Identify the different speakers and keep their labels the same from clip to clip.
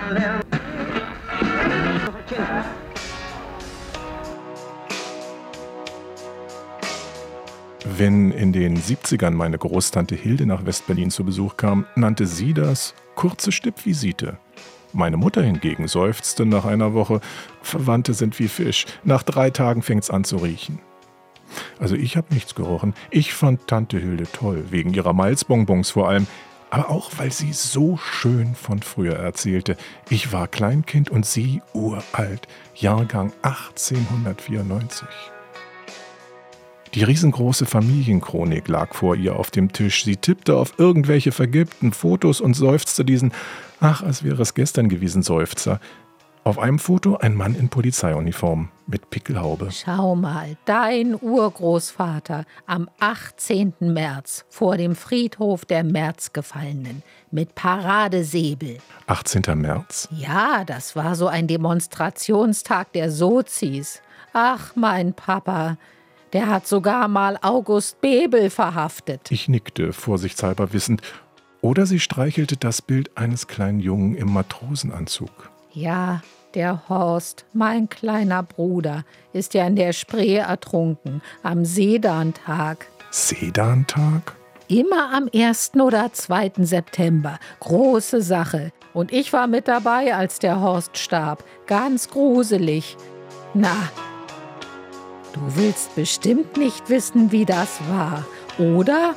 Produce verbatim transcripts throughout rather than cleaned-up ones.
Speaker 1: Wenn in den siebzigern meine Großtante Hilde nach Westberlin zu Besuch kam, nannte sie das kurze Stippvisite. Meine Mutter hingegen seufzte nach einer Woche, Verwandte sind wie Fisch, nach drei Tagen fängt's an zu riechen. Also ich habe nichts gerochen. Ich fand Tante Hilde toll, wegen ihrer Malzbonbons vor allem, aber auch, weil sie so schön von früher erzählte. Ich war Kleinkind und sie uralt, Jahrgang achtzehnhundertvierundneunzig. Die riesengroße Familienchronik lag vor ihr auf dem Tisch. Sie tippte auf irgendwelche vergilbten Fotos und seufzte diesen, ach, als wäre es gestern gewesen, Seufzer. Auf einem Foto ein Mann in Polizeiuniform mit Pickelhaube.
Speaker 2: Schau mal, dein Urgroßvater am achtzehnten März vor dem Friedhof der Märzgefallenen mit Paradesäbel.
Speaker 1: achtzehnten März?
Speaker 2: Ja, das war so ein Demonstrationstag der Sozis. Ach, mein Papa, der hat sogar mal August Bebel verhaftet.
Speaker 1: Ich nickte, vorsichtshalber wissend. Oder sie streichelte das Bild eines kleinen Jungen im Matrosenanzug.
Speaker 2: Ja, der Horst, mein kleiner Bruder, ist ja in der Spree ertrunken, am Sedantag.
Speaker 1: Sedantag?
Speaker 2: Immer am ersten oder zweiten September. Große Sache. Und ich war mit dabei, als der Horst starb. Ganz gruselig. Na, du willst bestimmt nicht wissen, wie das war, oder?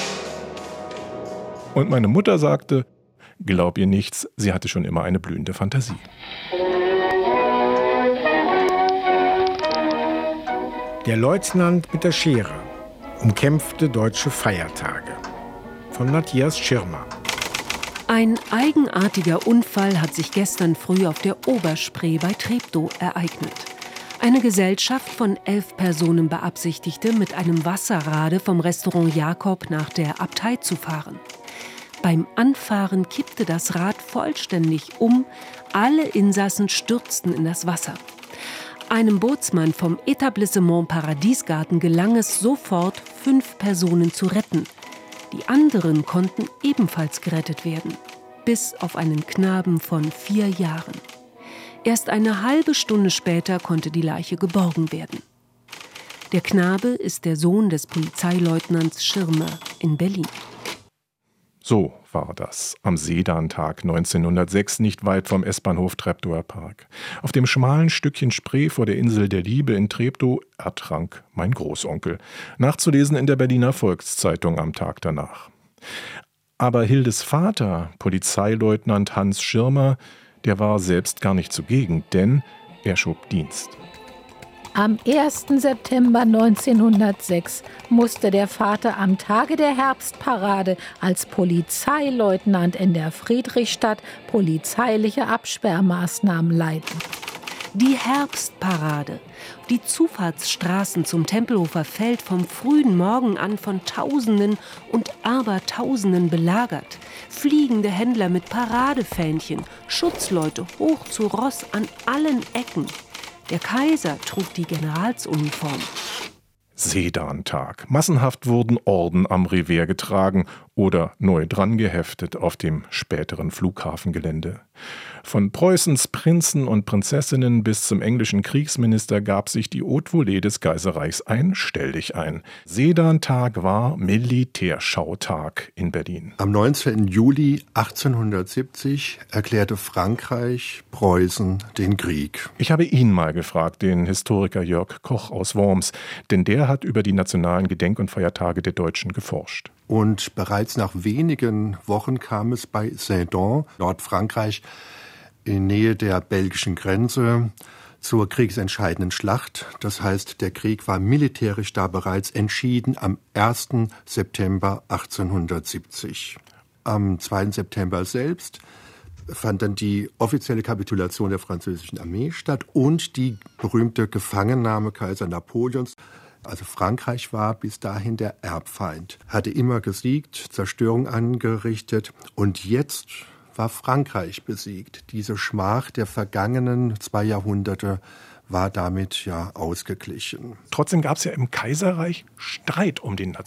Speaker 1: Und meine Mutter sagte, glaub ihr nichts, sie hatte schon immer eine blühende Fantasie.
Speaker 3: Der Leutnant mit der Schere. Umkämpfte deutsche Feiertage. Von Matthias Schirmer.
Speaker 4: Ein eigenartiger Unfall hat sich gestern früh auf der Oberspree bei Treptow ereignet. Eine Gesellschaft von elf Personen beabsichtigte, mit einem Wasserrade vom Restaurant Jakob nach der Abtei zu fahren. Beim Anfahren kippte das Rad vollständig um, alle Insassen stürzten in das Wasser. Einem Bootsmann vom Etablissement Paradiesgarten gelang es sofort, fünf Personen zu retten. Die anderen konnten ebenfalls gerettet werden, bis auf einen Knaben von vier Jahren. Erst eine halbe Stunde später konnte die Leiche geborgen werden. Der Knabe ist der Sohn des Polizeileutnants Schirmer in Berlin.
Speaker 1: So war das am Sedantag neunzehnhundertsechs, nicht weit vom S-Bahnhof Treptower Park. Auf dem schmalen Stückchen Spree vor der Insel der Liebe in Treptow ertrank mein Großonkel. Nachzulesen in der Berliner Volkszeitung am Tag danach. Aber Hildes Vater, Polizeileutnant Hans Schirmer, der war selbst gar nicht zugegen, denn er schob Dienst.
Speaker 2: Am ersten September neunzehnhundertsechs musste der Vater am Tage der Herbstparade als Polizeileutnant in der Friedrichstadt polizeiliche Absperrmaßnahmen leiten.
Speaker 4: Die Herbstparade. Die Zufahrtsstraßen zum Tempelhofer Feld vom frühen Morgen an von Tausenden und Abertausenden belagert. Fliegende Händler mit Paradefähnchen, Schutzleute hoch zu Ross an allen Ecken. Der Kaiser trug die Generalsuniform.
Speaker 1: Sedantag. Massenhaft wurden Orden am Revers getragen oder neu dran geheftet auf dem späteren Flughafengelände. Von Preußens Prinzen und Prinzessinnen bis zum englischen Kriegsminister gab sich die Haute Volée des Kaiserreichs ein Stell dich ein. Sedantag war Militärschautag in Berlin.
Speaker 5: Am neunzehnten Juli achtzehnhundertsiebzig erklärte Frankreich Preußen den Krieg.
Speaker 1: Ich habe ihn mal gefragt, den Historiker Jörg Koch aus Worms, denn der hat über die nationalen Gedenk- und Feiertage der Deutschen geforscht.
Speaker 5: Und bereits nach wenigen Wochen kam es bei Sedan, Nordfrankreich, in Nähe der belgischen Grenze, zur kriegsentscheidenden Schlacht. Das heißt, der Krieg war militärisch da bereits entschieden am ersten September achtzehnhundertsiebzig. Am zweiten September selbst fand dann die offizielle Kapitulation der französischen Armee statt und die berühmte Gefangennahme Kaiser Napoleons. Also Frankreich war bis dahin der Erbfeind, hatte immer gesiegt, Zerstörung angerichtet und jetzt war Frankreich besiegt. Diese Schmach der vergangenen zwei Jahrhunderte war damit ja ausgeglichen.
Speaker 1: Trotzdem gab es ja im Kaiserreich Streit um den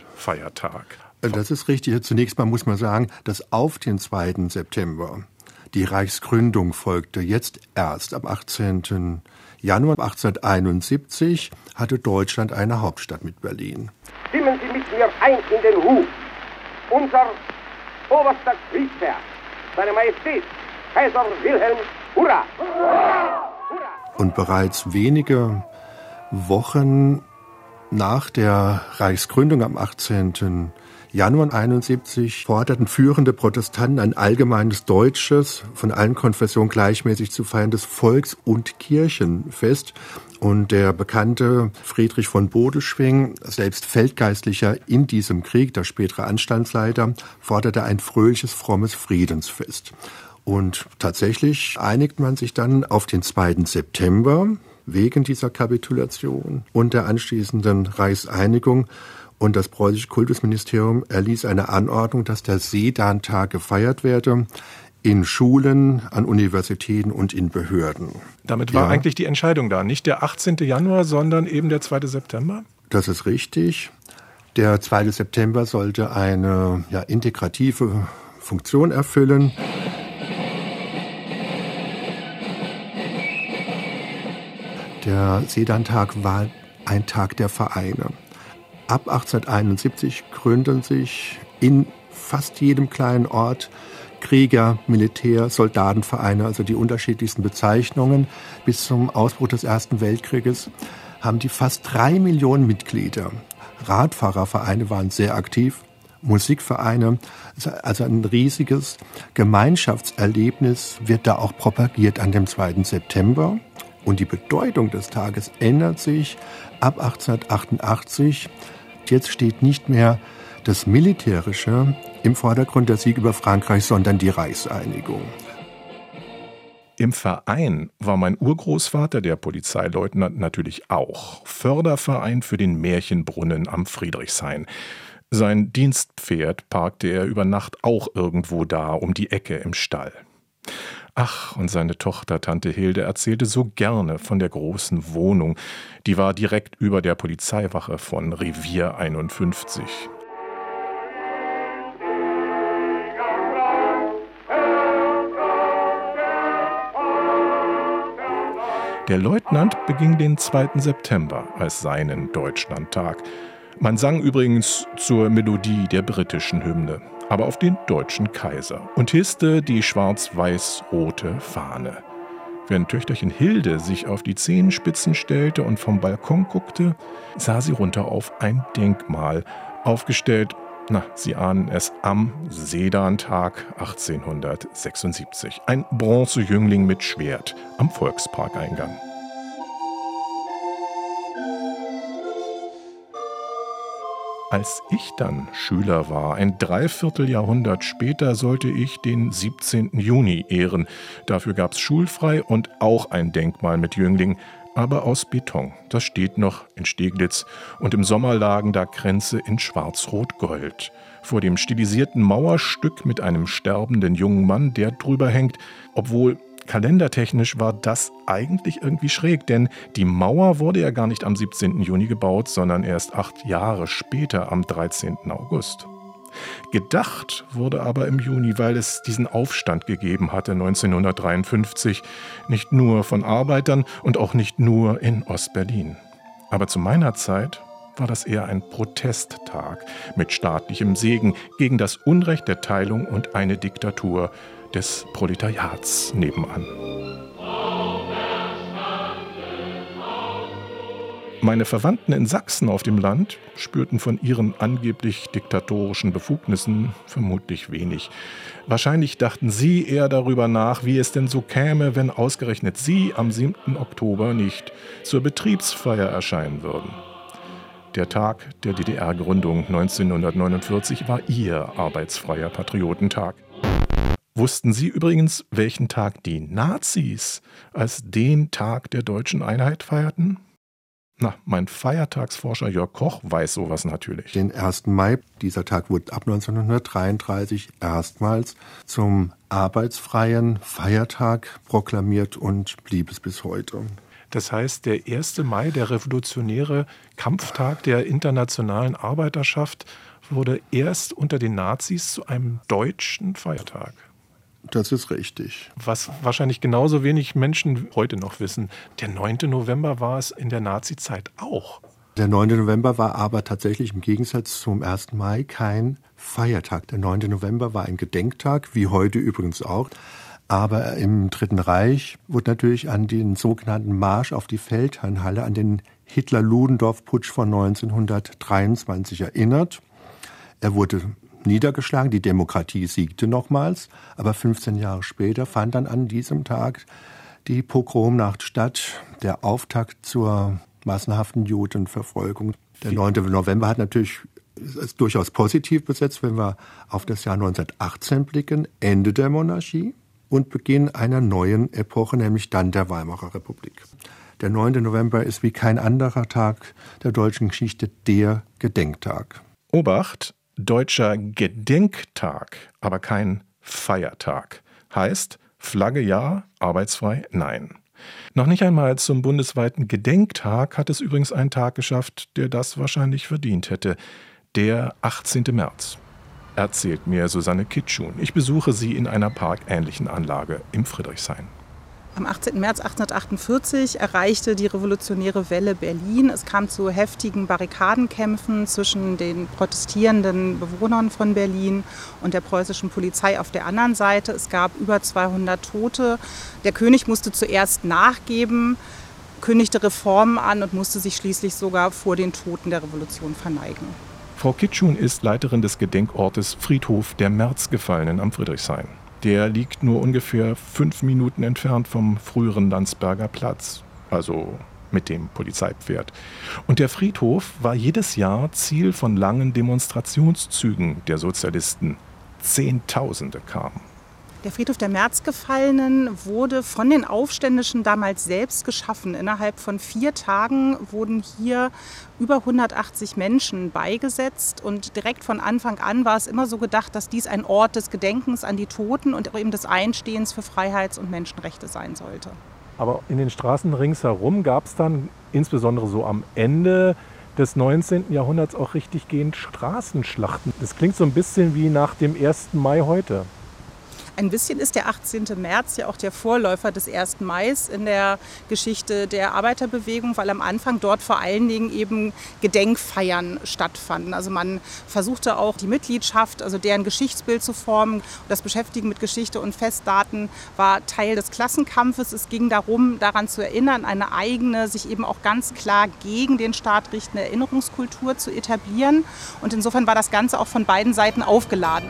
Speaker 1: Nationalfeiertag.
Speaker 5: Das ist richtig. Zunächst mal muss man sagen, dass auf den zweiten September Die Reichsgründung folgte jetzt erst. Am achtzehnten Januar achtzehnhunderteinundsiebzig hatte Deutschland eine Hauptstadt mit Berlin.
Speaker 6: Stimmen Sie mit mir ein in den Ruf. Unser oberster Kriegsherr, seine Majestät, Kaiser Wilhelm, hurra! Hurra!
Speaker 5: Und bereits wenige Wochen nach der Reichsgründung am achtzehnten Januar einundsiebzig forderten führende Protestanten ein allgemeines deutsches, von allen Konfessionen gleichmäßig zu feierndes Volks- und Kirchenfest. Und der bekannte Friedrich von Bodeschwingh, selbst Feldgeistlicher in diesem Krieg, der spätere Anstandsleiter, forderte ein fröhliches, frommes Friedensfest. Und tatsächlich einigt man sich dann auf den zweiten September wegen dieser Kapitulation und der anschließenden Reichseinigung. Und das preußische Kultusministerium erließ eine Anordnung, dass der Sedan-Tag gefeiert werde in Schulen, an Universitäten und in Behörden.
Speaker 1: Damit war
Speaker 5: ja.
Speaker 1: eigentlich die Entscheidung da. Nicht der achtzehnten Januar, sondern eben der zweite September?
Speaker 5: Das ist richtig. Der zweite September sollte eine ja, integrative Funktion erfüllen. Der Sedan-Tag war ein Tag der Vereine. Ab achtzehnhunderteinundsiebzig gründen sich in fast jedem kleinen Ort Krieger-, Militär-, Soldatenvereine, also die unterschiedlichsten Bezeichnungen. Bis zum Ausbruch des Ersten Weltkrieges haben die fast drei Millionen Mitglieder. Radfahrervereine waren sehr aktiv, Musikvereine, also ein riesiges Gemeinschaftserlebnis wird da auch propagiert an dem zweiten September. Und die Bedeutung des Tages ändert sich ab achtzehnhundertachtundachtzig. Jetzt steht nicht mehr das Militärische im Vordergrund, der Sieg über Frankreich, sondern die Reichseinigung.
Speaker 1: Im Verein war mein Urgroßvater, der Polizeileutnant, natürlich auch. Förderverein für den Märchenbrunnen am Friedrichshain. Sein Dienstpferd parkte er über Nacht auch irgendwo da, um die Ecke im Stall. Ach, und seine Tochter, Tante Hilde, erzählte so gerne von der großen Wohnung. Die war direkt über der Polizeiwache von Revier einundfünfzig. Der Leutnant beging den zweiten September als seinen Deutschlandtag. Man sang übrigens zur Melodie der britischen Hymne, aber auf den deutschen Kaiser und hisste die schwarz-weiß-rote Fahne. Während Töchterchen Hilde sich auf die Zehenspitzen stellte und vom Balkon guckte, sah sie runter auf ein Denkmal, aufgestellt, na, Sie ahnen es, am Sedan-Tag achtzehnhundertsechsundsiebzig. Ein Bronzejüngling mit Schwert am Volksparkeingang. Als ich dann Schüler war, ein Dreivierteljahrhundert später, sollte ich den siebzehnten Juni ehren. Dafür gab's schulfrei und auch ein Denkmal mit Jüngling, aber aus Beton. Das steht noch in Steglitz und im Sommer lagen da Kränze in Schwarz-Rot-Gold. Vor dem stilisierten Mauerstück mit einem sterbenden jungen Mann, der drüber hängt, obwohl kalendertechnisch war das eigentlich irgendwie schräg, denn die Mauer wurde ja gar nicht am siebzehnten Juni gebaut, sondern erst acht Jahre später am dreizehnten August. Gedacht wurde aber im Juni, weil es diesen Aufstand gegeben hatte neunzehnhundertdreiundfünfzig, nicht nur von Arbeitern und auch nicht nur in Ostberlin. Aber zu meiner Zeit war das eher ein Protesttag mit staatlichem Segen gegen das Unrecht der Teilung und eine Diktatur des Proletariats nebenan. Meine Verwandten in Sachsen auf dem Land spürten von ihren angeblich diktatorischen Befugnissen vermutlich wenig. Wahrscheinlich dachten sie eher darüber nach, wie es denn so käme, wenn ausgerechnet sie am siebten Oktober nicht zur Betriebsfeier erscheinen würden. Der Tag der D D R-Gründung neunzehnhundertneunundvierzig war ihr arbeitsfreier Patriotentag. Wussten Sie übrigens, welchen Tag die Nazis als den Tag der deutschen Einheit feierten? Na, mein Feiertagsforscher Jörg Koch weiß sowas natürlich.
Speaker 5: Den ersten Mai, dieser Tag wurde ab neunzehnhundertdreiunddreißig erstmals zum arbeitsfreien Feiertag proklamiert und blieb es bis heute.
Speaker 1: Das heißt, der erste Mai, der revolutionäre Kampftag der internationalen Arbeiterschaft, wurde erst unter den Nazis zu einem deutschen Feiertag.
Speaker 5: Das ist richtig.
Speaker 1: Was wahrscheinlich genauso wenig Menschen heute noch wissen, der neunte November war es in der Nazizeit auch.
Speaker 5: Der neunte November war aber tatsächlich im Gegensatz zum ersten Mai kein Feiertag. Der neunte November war ein Gedenktag, wie heute übrigens auch. Aber im Dritten Reich wurde natürlich an den sogenannten Marsch auf die Feldherrnhalle, an den Hitler-Ludendorff-Putsch von neunzehnhundertdreiundzwanzig erinnert. Er wurde niedergeschlagen, die Demokratie siegte nochmals. Aber fünfzehn Jahre später fand dann an diesem Tag die Pogromnacht statt, der Auftakt zur massenhaften Judenverfolgung. Der neunte November hat natürlich ist durchaus positiv besetzt, wenn wir auf das Jahr neunzehnhundertachtzehn blicken, Ende der Monarchie und Beginn einer neuen Epoche, nämlich dann der Weimarer Republik. Der neunte November ist wie kein anderer Tag der deutschen Geschichte der Gedenktag.
Speaker 1: Obacht, deutscher Gedenktag, aber kein Feiertag. Heißt, Flagge ja, arbeitsfrei nein. Noch nicht einmal zum bundesweiten Gedenktag hat es übrigens einen Tag geschafft, der das wahrscheinlich verdient hätte. Der achtzehnte März. Erzählt mir Susanne Kitschun. Ich besuche sie in einer parkähnlichen Anlage im Friedrichshain.
Speaker 7: Am achtzehnten März achtzehnhundertachtundvierzig erreichte die revolutionäre Welle Berlin. Es kam zu heftigen Barrikadenkämpfen zwischen den protestierenden Bewohnern von Berlin und der preußischen Polizei auf der anderen Seite. Es gab über zweihundert Tote. Der König musste zuerst nachgeben, kündigte Reformen an und musste sich schließlich sogar vor den Toten der Revolution verneigen.
Speaker 1: Frau Kitschun ist Leiterin des Gedenkortes Friedhof der Märzgefallenen am Friedrichshain. Der liegt nur ungefähr fünf Minuten entfernt vom früheren Landsberger Platz, also mit dem Polizeipferd. Und der Friedhof war jedes Jahr Ziel von langen Demonstrationszügen der Sozialisten. Zehntausende kamen.
Speaker 7: Der Friedhof der Märzgefallenen wurde von den Aufständischen damals selbst geschaffen. Innerhalb von vier Tagen wurden hier über hundertachtzig Menschen beigesetzt. Und direkt von Anfang an war es immer so gedacht, dass dies ein Ort des Gedenkens an die Toten und eben des Einstehens für Freiheits- und Menschenrechte sein sollte.
Speaker 1: Aber in den Straßen ringsherum gab es dann, insbesondere so am Ende des neunzehnten Jahrhunderts, auch richtig gehend Straßenschlachten. Das klingt so ein bisschen wie nach dem ersten Mai heute.
Speaker 7: Ein bisschen ist der achtzehnte März ja auch der Vorläufer des ersten Mai in der Geschichte der Arbeiterbewegung, weil am Anfang dort vor allen Dingen eben Gedenkfeiern stattfanden. Also man versuchte auch die Mitgliedschaft, also deren Geschichtsbild zu formen. Das Beschäftigen mit Geschichte und Festdaten war Teil des Klassenkampfes. Es ging darum, daran zu erinnern, eine eigene, sich eben auch ganz klar gegen den Staat richtende Erinnerungskultur zu etablieren. Und insofern war das Ganze auch von beiden Seiten aufgeladen.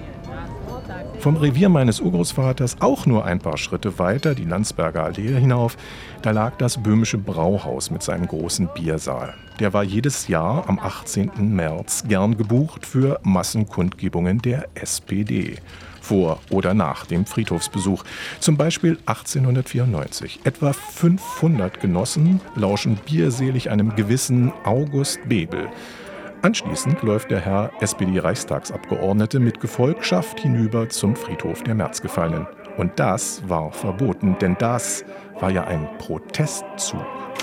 Speaker 1: Vom Revier meines Urgroßvaters auch nur ein paar Schritte weiter, die Landsberger Allee hinauf, da lag das Böhmische Brauhaus mit seinem großen Biersaal. Der war jedes Jahr am achtzehnten März gern gebucht für Massenkundgebungen der S P D. Vor oder nach dem Friedhofsbesuch. Zum Beispiel achtzehnhundertvierundneunzig. Etwa fünfhundert Genossen lauschen bierselig einem gewissen August Bebel. Anschließend läuft der Herr S P D-Reichstagsabgeordnete mit Gefolgschaft hinüber zum Friedhof der Märzgefallenen. Und das war verboten, denn das war ja ein Protestzug.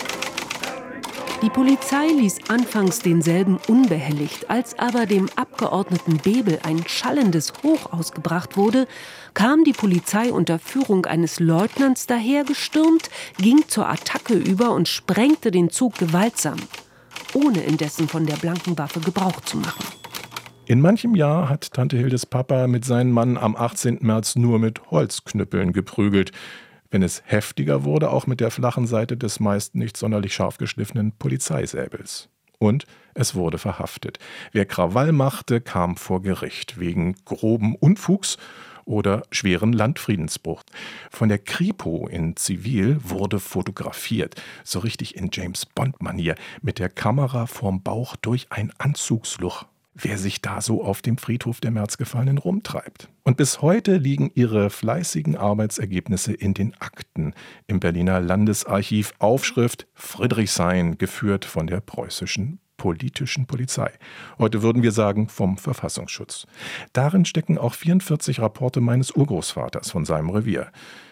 Speaker 4: Die Polizei ließ anfangs denselben unbehelligt. Als aber dem Abgeordneten Bebel ein schallendes Hoch ausgebracht wurde, kam die Polizei unter Führung eines Leutnants dahergestürmt, ging zur Attacke über und sprengte den Zug gewaltsam, ohne indessen von der blanken Waffe Gebrauch zu machen.
Speaker 1: In manchem Jahr hat Tante Hildes Papa mit seinem Mann am achtzehnten März nur mit Holzknüppeln geprügelt. Wenn es heftiger wurde, auch mit der flachen Seite des meist nicht sonderlich scharf geschliffenen Polizeisäbels. Und es wurde verhaftet. Wer Krawall machte, kam vor Gericht wegen groben Unfugs oder schweren Landfriedensbruch. Von der Kripo in Zivil wurde fotografiert, so richtig in James-Bond-Manier, mit der Kamera vorm Bauch durch ein Anzugsloch. Wer sich da so auf dem Friedhof der Märzgefallenen rumtreibt. Und bis heute liegen ihre fleißigen Arbeitsergebnisse in den Akten im Berliner Landesarchiv, Aufschrift Friedrichshain, geführt von der preußischen politischen Polizei. Heute würden wir sagen, vom Verfassungsschutz. Darin stecken auch vierundvierzig Rapporte meines Urgroßvaters von seinem Revier.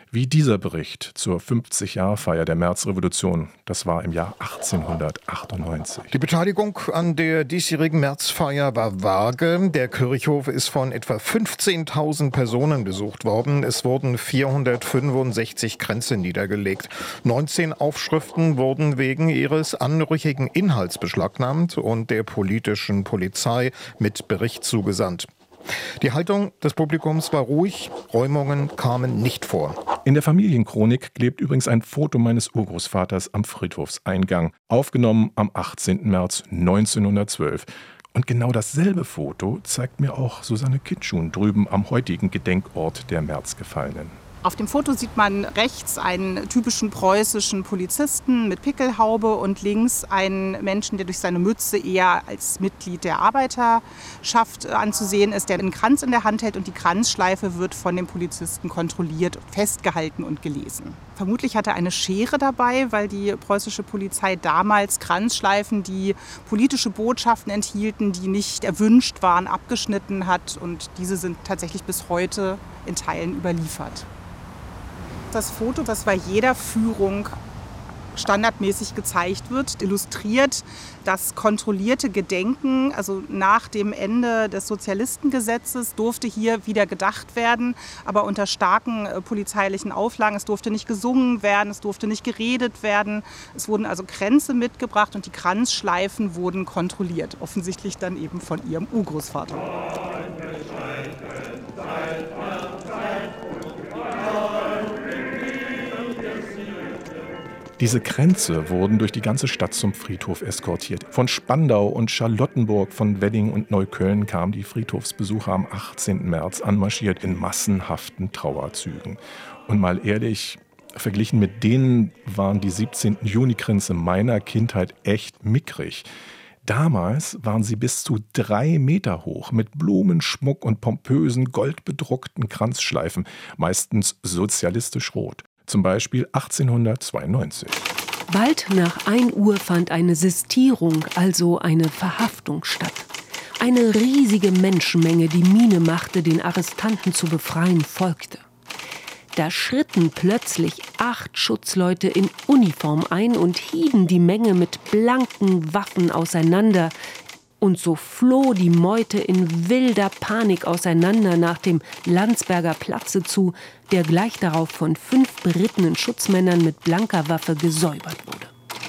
Speaker 1: Wie dieser Bericht zur fünfzig-Jahr-Feier der Märzrevolution. Das war im Jahr achtzehnhundertachtundneunzig.
Speaker 8: Die Beteiligung an der diesjährigen Märzfeier war vage. Der Kirchhof ist von etwa fünfzehntausend Personen besucht worden. Es wurden vierhundertfünfundsechzig Kränze niedergelegt. neunzehn Aufschriften wurden wegen ihres anrüchigen Inhalts beschlagnahmt und der politischen Polizei mit Bericht zugesandt. Die Haltung des Publikums war ruhig, Räumungen kamen nicht vor.
Speaker 1: In der Familienchronik klebt übrigens ein Foto meines Urgroßvaters am Friedhofseingang, aufgenommen am achtzehnten März neunzehnhundertzwölf. Und genau dasselbe Foto zeigt mir auch Susanne Kitschun drüben am heutigen Gedenkort der Märzgefallenen.
Speaker 7: Auf dem Foto sieht man rechts einen typischen preußischen Polizisten mit Pickelhaube und links einen Menschen, der durch seine Mütze eher als Mitglied der Arbeiterschaft anzusehen ist, der einen Kranz in der Hand hält und die Kranzschleife wird von dem Polizisten kontrolliert, festgehalten und gelesen. Vermutlich hat er eine Schere dabei, weil die preußische Polizei damals Kranzschleifen, die politische Botschaften enthielten, die nicht erwünscht waren, abgeschnitten hat und diese sind tatsächlich bis heute in Teilen überliefert. Das Foto, das bei jeder Führung standardmäßig gezeigt wird, illustriert das kontrollierte Gedenken. Also nach dem Ende des Sozialistengesetzes durfte hier wieder gedacht werden, aber unter starken äh, polizeilichen Auflagen. Es durfte nicht gesungen werden, es durfte nicht geredet werden. Es wurden also Kränze mitgebracht und die Kranzschleifen wurden kontrolliert. Offensichtlich dann eben von ihrem Urgroßvater.
Speaker 1: Diese Kränze wurden durch die ganze Stadt zum Friedhof eskortiert. Von Spandau und Charlottenburg, von Wedding und Neukölln kamen die Friedhofsbesucher am achtzehnten März anmarschiert in massenhaften Trauerzügen. Und mal ehrlich, verglichen mit denen waren die siebzehnten Juni-Kränze meiner Kindheit echt mickrig. Damals waren sie bis zu drei Meter hoch, mit Blumenschmuck und pompösen, goldbedruckten Kranzschleifen, meistens sozialistisch rot. Zum Beispiel achtzehnhundertzweiundneunzig.
Speaker 4: Bald nach ein Uhr fand eine Sistierung, also eine Verhaftung statt. Eine riesige Menschenmenge, die Miene machte, den Arrestanten zu befreien, folgte. Da schritten plötzlich acht Schutzleute in Uniform ein und hieben die Menge mit blanken Waffen auseinander. Und so floh die Meute in wilder Panik auseinander nach dem Landsberger Platze zu, der gleich darauf von fünf berittenen Schutzmännern mit blanker Waffe gesäubert wurde.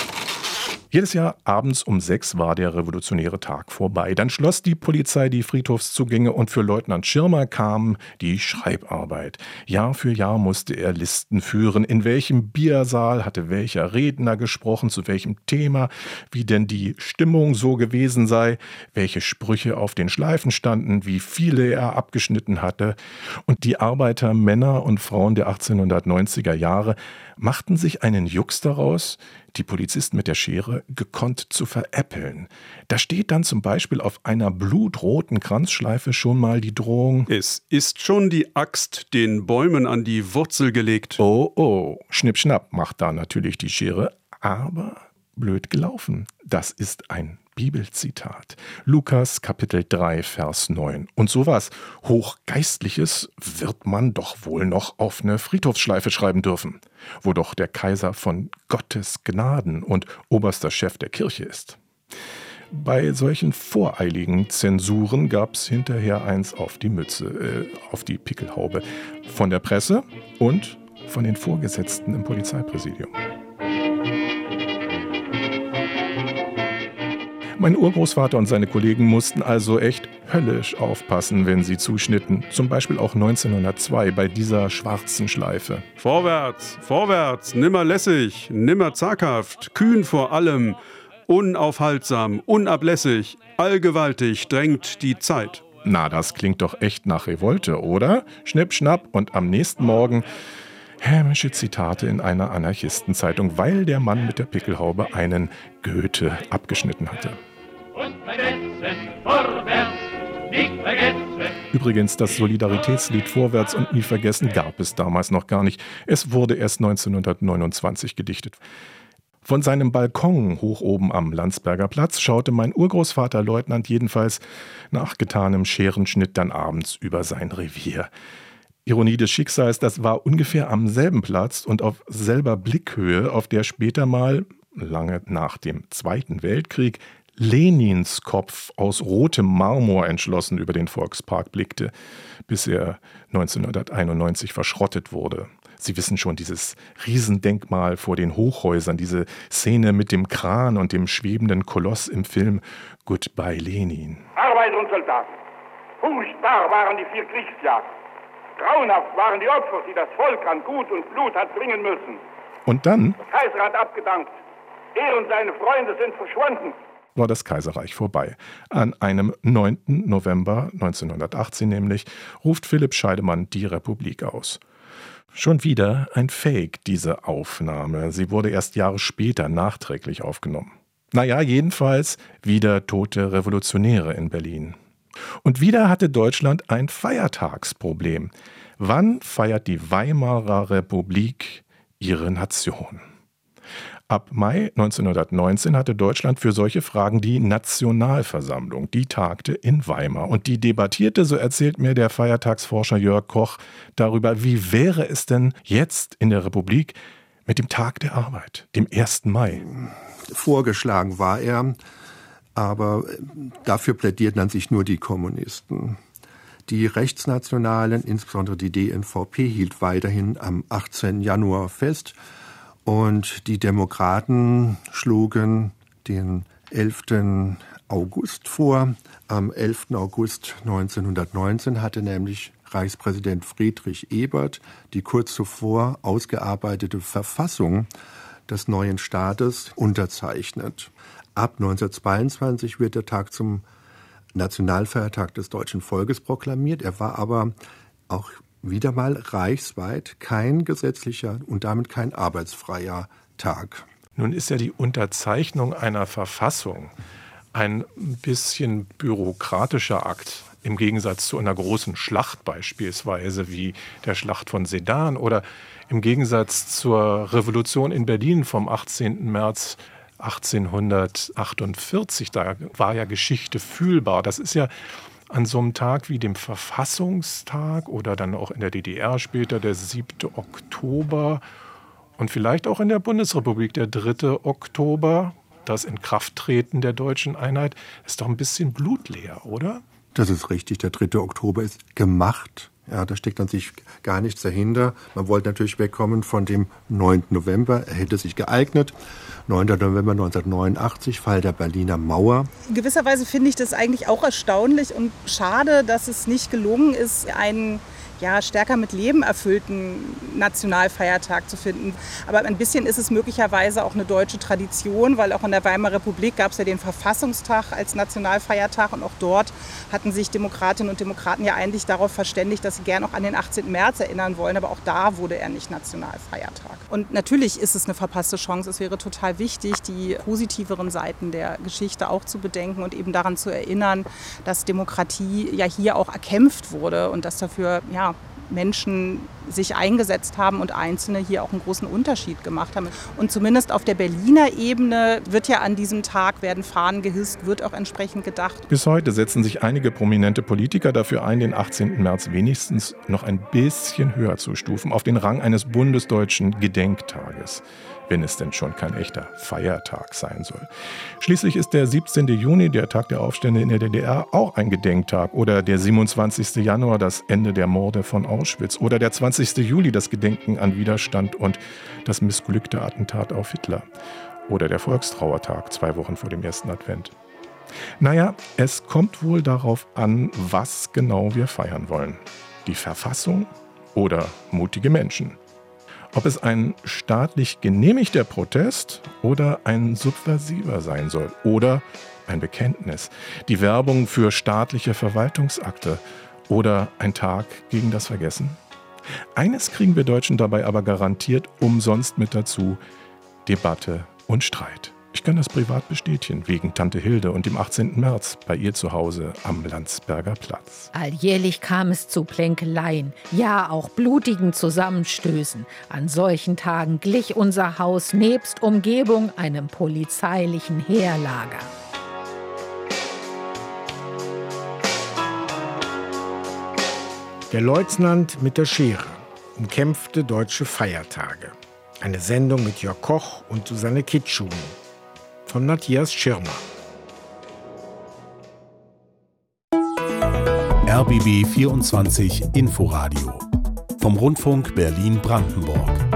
Speaker 1: Jedes Jahr abends um sechs war der revolutionäre Tag vorbei. Dann schloss die Polizei die Friedhofszugänge und für Leutnant Schirmer kam die Schreibarbeit. Jahr für Jahr musste er Listen führen, in welchem Biersaal hatte welcher Redner gesprochen, zu welchem Thema, wie denn die Stimmung so gewesen sei, welche Sprüche auf den Schleifen standen, wie viele er abgeschnitten hatte. Und die Arbeiter, Männer und Frauen der achtzehnhundertneunziger Jahre machten sich einen Jux daraus, die Polizisten mit der Schere gekonnt zu veräppeln. Da steht dann zum Beispiel auf einer blutroten Kranzschleife schon mal die Drohung:
Speaker 9: Es ist schon die Axt den Bäumen an die Wurzel gelegt.
Speaker 1: Oh, oh, schnipp, schnapp macht da natürlich die Schere, aber blöd gelaufen. Das ist ein Bibelzitat. Lukas Kapitel drei, Vers neun. Und sowas Hochgeistliches wird man doch wohl noch auf eine Friedhofsschleife schreiben dürfen, wo doch der Kaiser von Gottes Gnaden und oberster Chef der Kirche ist. Bei solchen voreiligen Zensuren gab es hinterher eins auf die Mütze, äh, auf die Pickelhaube, von der Presse und von den Vorgesetzten im Polizeipräsidium. Mein Urgroßvater und seine Kollegen mussten also echt höllisch aufpassen, wenn sie zuschnitten. Zum Beispiel auch neunzehnhundertzwei bei dieser schwarzen Schleife.
Speaker 9: Vorwärts, vorwärts, nimmer lässig, nimmer zaghaft, kühn vor allem, unaufhaltsam, unablässig, allgewaltig drängt die Zeit.
Speaker 1: Na, das klingt doch echt nach Revolte, oder? Schnipp, schnapp und am nächsten Morgen hämische Zitate in einer Anarchistenzeitung, weil der Mann mit der Pickelhaube einen Goethe abgeschnitten hatte. Und vergessen, vorwärts, nicht vergessen. Übrigens, das Solidaritätslied Vorwärts und nie vergessen gab es damals noch gar nicht. Es wurde erst neunzehnhundertneunundzwanzig gedichtet. Von seinem Balkon hoch oben am Landsberger Platz schaute mein Urgroßvater Leutnant jedenfalls nach getanem Scherenschnitt dann abends über sein Revier. Ironie des Schicksals, das war ungefähr am selben Platz und auf selber Blickhöhe, auf der später mal, lange nach dem Zweiten Weltkrieg, Lenins Kopf aus rotem Marmor entschlossen über den Volkspark blickte, bis er neunzehnhunderteinundneunzig verschrottet wurde. Sie wissen schon, dieses Riesendenkmal vor den Hochhäusern, diese Szene mit dem Kran und dem schwebenden Koloss im Film Goodbye Lenin.
Speaker 6: Arbeiter und Soldaten, furchtbar waren die vier Kriegsjahre. Grauenhaft waren die Opfer, die das Volk an Gut und Blut hat bringen müssen.
Speaker 1: Und dann
Speaker 6: Der Kaiser hat abgedankt. Er und seine Freunde sind verschwunden.
Speaker 1: War das Kaiserreich vorbei. An einem neunten November neunzehnhundertachtzehn nämlich ruft Philipp Scheidemann die Republik aus. Schon wieder ein Fake, diese Aufnahme. Sie wurde erst Jahre später nachträglich aufgenommen. Naja, jedenfalls wieder tote Revolutionäre in Berlin. Und wieder hatte Deutschland ein Feiertagsproblem. Wann feiert die Weimarer Republik ihre Nation? Ab Mai neunzehnhundertneunzehn hatte Deutschland für solche Fragen die Nationalversammlung. Die tagte in Weimar und die debattierte, so erzählt mir der Feiertagsforscher Jörg Koch, darüber, wie wäre es denn jetzt in der Republik mit dem Tag der Arbeit, dem ersten Mai?
Speaker 5: Vorgeschlagen war er, aber dafür plädierten an sich nur die Kommunisten. Die Rechtsnationalen, insbesondere die D N V P, hielt weiterhin am achtzehnten Januar fest. Und die Demokraten schlugen den elften August vor. Am elften August neunzehnhundertneunzehn hatte nämlich Reichspräsident Friedrich Ebert die kurz zuvor ausgearbeitete Verfassung des neuen Staates unterzeichnet. Ab neunzehnhundertzweiundzwanzig wird der Tag zum Nationalfeiertag des deutschen Volkes proklamiert. Er war aber auch wieder mal reichsweit kein gesetzlicher und damit kein arbeitsfreier Tag.
Speaker 1: Nun ist ja die Unterzeichnung einer Verfassung ein bisschen bürokratischer Akt im Gegensatz zu einer großen Schlacht beispielsweise wie der Schlacht von Sedan oder im Gegensatz zur Revolution in Berlin vom achtzehnten März achtzehnhundertachtundvierzig. Da war ja Geschichte fühlbar. Das ist ja an so einem Tag wie dem Verfassungstag oder dann auch in der D D R später der siebte Oktober und vielleicht auch in der Bundesrepublik der dritte Oktober, das Inkrafttreten der deutschen Einheit, ist doch ein bisschen blutleer, oder?
Speaker 5: Das ist richtig. Der dritte Oktober ist gemacht. Ja, da steckt an sich gar nichts dahinter. Man wollte natürlich wegkommen von dem neunten November. Er hätte sich geeignet. neunten November neunzehnhundertneunundachtzig, Fall der Berliner Mauer.
Speaker 7: In gewisser Weise finde ich das eigentlich auch erstaunlich und schade, dass es nicht gelungen ist, einen ja, stärker mit Leben erfüllten Nationalfeiertag zu finden. Aber ein bisschen ist es möglicherweise auch eine deutsche Tradition, weil auch in der Weimarer Republik gab es ja den Verfassungstag als Nationalfeiertag und auch dort hatten sich Demokratinnen und Demokraten ja eigentlich darauf verständigt, dass sie gern auch an den achtzehnten März erinnern wollen, aber auch da wurde er nicht Nationalfeiertag. Und natürlich ist es eine verpasste Chance. Es wäre total wichtig, die positiveren Seiten der Geschichte auch zu bedenken und eben daran zu erinnern, dass Demokratie ja hier auch erkämpft wurde und dass dafür ja, Menschen sich eingesetzt haben und Einzelne hier auch einen großen Unterschied gemacht haben. Und zumindest auf der Berliner Ebene wird ja an diesem Tag, werden Fahnen gehisst, wird auch entsprechend gedacht.
Speaker 1: Bis heute setzen sich einige prominente Politiker dafür ein, den achtzehnten März wenigstens noch ein bisschen höher zu stufen, auf den Rang eines bundesdeutschen Gedenktages, wenn es denn schon kein echter Feiertag sein soll. Schließlich ist der siebzehnten Juni, der Tag der Aufstände in der D D R, auch ein Gedenktag. Oder der siebenundzwanzigsten Januar, das Ende der Morde von Auschwitz. Oder der zwanzigsten Juli, das Gedenken an Widerstand und das missglückte Attentat auf Hitler. Oder der Volkstrauertag, zwei Wochen vor dem ersten Advent. Naja, es kommt wohl darauf an, was genau wir feiern wollen. Die Verfassung oder mutige Menschen. Ob es ein staatlich genehmigter Protest oder ein subversiver sein soll oder ein Bekenntnis, die Werbung für staatliche Verwaltungsakte oder ein Tag gegen das Vergessen. Eines kriegen wir Deutschen dabei aber garantiert umsonst mit dazu: Debatte und Streit. Ich kann das privat bestätigen, wegen Tante Hilde und dem achtzehnten März bei ihr zu Hause am Landsberger Platz.
Speaker 2: Alljährlich kam es zu Plänkeleien, ja auch blutigen Zusammenstößen. An solchen Tagen glich unser Haus nebst Umgebung einem polizeilichen Heerlager.
Speaker 3: Der Leutnant mit der Schere. Umkämpfte deutsche Feiertage. Eine Sendung mit Jörg Koch und Susanne Kitschun. Von Matthias Schirmer.
Speaker 10: R B B vierundzwanzig Inforadio vom Rundfunk Berlin-Brandenburg.